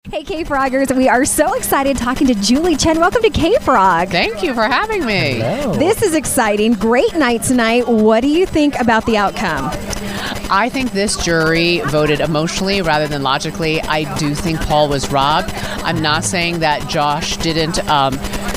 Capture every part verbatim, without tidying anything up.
Hey, K-Froggers, we are so excited talking to Julie Chen. Welcome to K-Frog. Thank you for having me. Hello. This is exciting. Great night tonight. What do you think about the outcome? I think this jury voted emotionally rather than logically. I do think Paul was robbed. I'm not saying that Josh didn't um,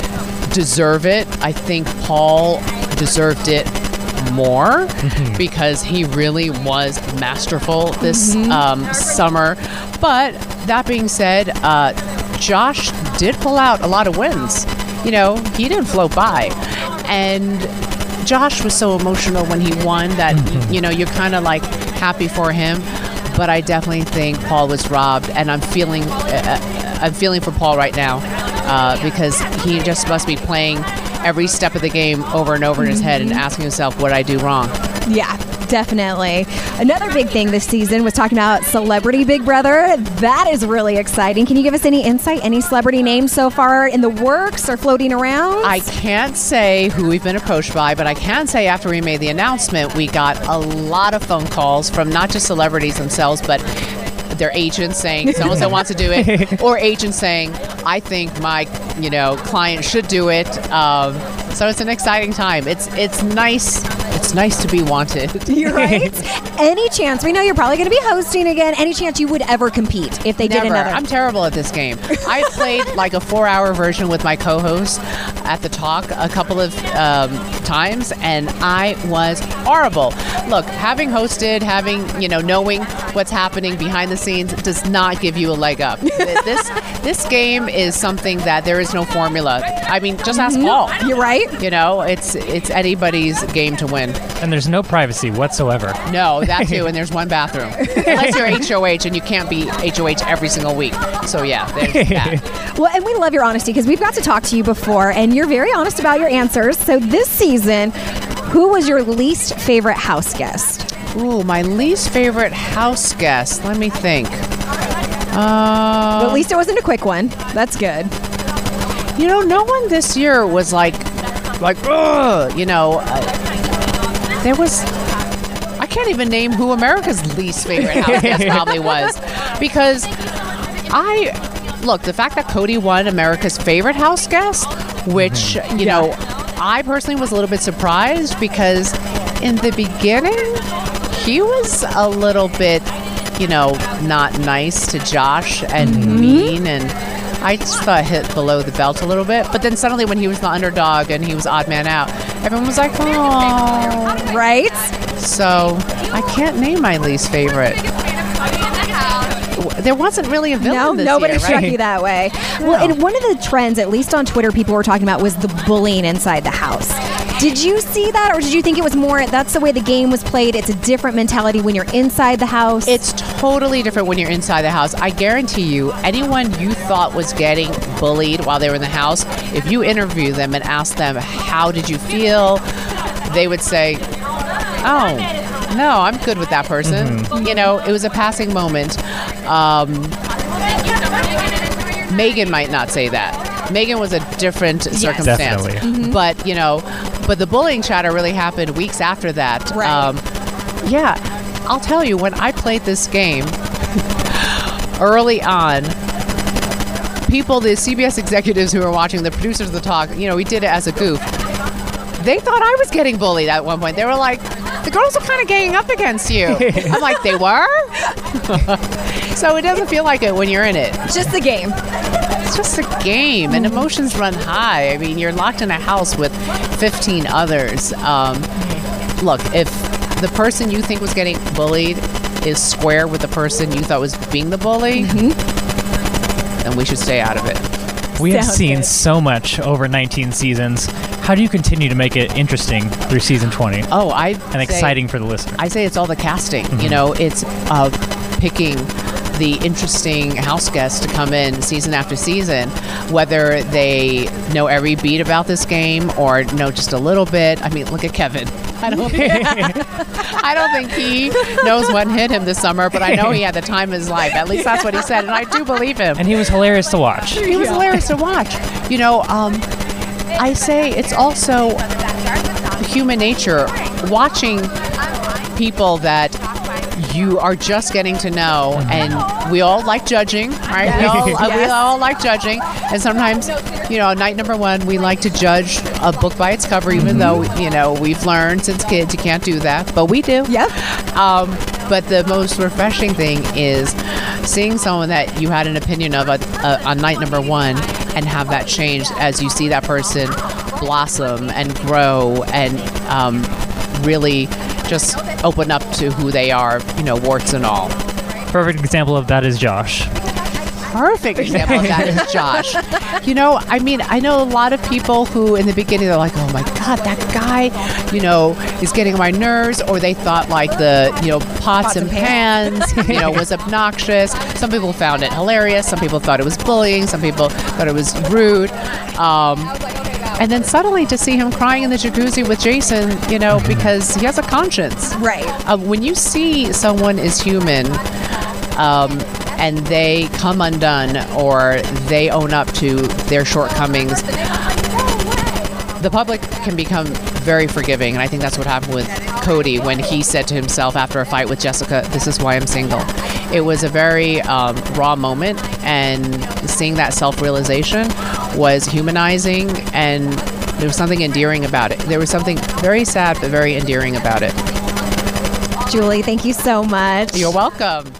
deserve it. I think Paul deserved it more because he really was masterful this mm-hmm. um, summer. But that being said, uh, Josh did pull out a lot of wins. You know, he didn't float by. And Josh was so emotional when he won that, mm-hmm. you know, you're kind of like happy for him. But I definitely think Paul was robbed. And I'm feeling, uh, I'm feeling for Paul right now uh, because he just must be playing every step of the game over and over in his head and asking himself, what did I do wrong? Yeah, definitely. Another big thing this season was talking about Celebrity Big Brother. That is really exciting. Can you give us any insight? Any celebrity names so far in the works or floating around? I can't say who we've been approached by, but I can say after we made the announcement, we got a lot of phone calls from not just celebrities themselves, but their agents saying so-and-so wants to do it, or agents saying, I think my, you know, client should do it. Um, so it's an exciting time. It's it's nice. It's nice to be wanted. You're right. Any chance? We know you're probably going to be hosting again. Any chance you would ever compete if they Never. did another? I'm terrible at this game. I played like a four-hour version with my co-host at the Talk a couple of um, times, and I was horrible. Look, having hosted, having, you know, knowing what's happening behind the scenes does not give you a leg up. This this game is something that there is no formula. I mean, just ask Paul. You're right. You know, it's it's anybody's game to win. And there's no privacy whatsoever. No, that too, and there's one bathroom. Unless you're H O H, and you can't be H O H every single week. So yeah, there's that. Well, and we love your honesty because we've got to talk to you before, and you're very honest about your answers. So this season, who was your least favorite house guest? Ooh, my least favorite house guest. Let me think. Uh, well, at least it wasn't a quick one. That's good. You know, no one this year was like, like, ugh, you know, uh, there was, I can't even name who America's least favorite house guest probably was. Because I, look, the fact that Cody won America's favorite house guest, which, you Yeah. know, I personally was a little bit surprised because in the beginning, he was a little bit, you know, not nice to Josh and Mm-hmm. mean, and I just thought hit below the belt a little bit. But then suddenly when he was the underdog and he was odd man out, everyone was like, oh. Right? So I can't name my least favorite. There wasn't really a villain No, this nobody year, struck right? you that way. No. Well, and one of the trends, at least on Twitter, people were talking about was the bullying inside the house. Did you see that, or did you think it was more, that's the way the game was played, it's a different mentality when you're inside the house? It's totally different when you're inside the house. I guarantee you, anyone you thought was getting bullied while they were in the house, if you interview them and ask them, how did you feel? They would say, oh, no, I'm good with that person. Mm-hmm. You know, it was a passing moment. Um, Megan might not say that. Megan was a different Yes. circumstance. Definitely. Mm-hmm. But, you know, but the bullying chatter really happened weeks after that. Right. Um, yeah, I'll tell you, when I played this game early on, people, the C B S executives who were watching, the producers of the Talk, you know, we did it as a goof. They thought I was getting bullied at one point. They were like, the girls are kind of ganging up against you. I'm like, they were? So it doesn't feel like it when you're in it. just the game. It's just a game, and emotions run high. I mean, you're locked in a house with fifteen others. Um, look, if the person you think was getting bullied is square with the person you thought was being the bully, mm-hmm. then we should stay out of it. We have Sounds seen good. so much over nineteen seasons. How do you continue to make it interesting through season twenty? Oh, I And exciting for the listener. I say it's all the casting. Mm-hmm. You know, it's uh, picking the interesting house guests to come in season after season, whether they know every beat about this game or know just a little bit. I mean, look at Kevin. I don't, I don't think he knows what hit him this summer, but I know he had the time of his life. At least that's what he said, and I do believe him. And he was hilarious to watch. He was hilarious to watch. You know, um, I say it's also human nature watching people that you are just getting to know, and we all like judging, right? We all, uh, we Yes. all like judging, and sometimes, you know, night number one, we like to judge a book by its cover, even though, you know, we've learned since kids you can't do that, but we do. Yep. Um, but the most refreshing thing is seeing someone that you had an opinion of uh, uh, on night number one and have that change as you see that person blossom and grow and um, really just open up to who they are, you know, warts and all. Perfect example of that is Josh. Perfect example of that is Josh. You know, I mean, I know a lot of people who in the beginning they're like, oh my God, that guy, you know, is getting on my nerves, or they thought like the, you know, pots, Pots and and pans, you know, was obnoxious. Some people found it hilarious. Some people thought it was bullying. Some people thought it was rude. Um, and then suddenly to see him crying in the jacuzzi with Jason, you know, because he has a conscience. Right. Uh, when you see someone is human, um, and they come undone or they own up to their shortcomings, the public can become very forgiving. And I think that's what happened with Cody when he said to himself after a fight with Jessica, "This is why I'm single." It was a very um, raw moment, and seeing that self-realization was humanizing, and there was something endearing about it. There was something very sad but very endearing about it. Julie, thank you so much. You're welcome.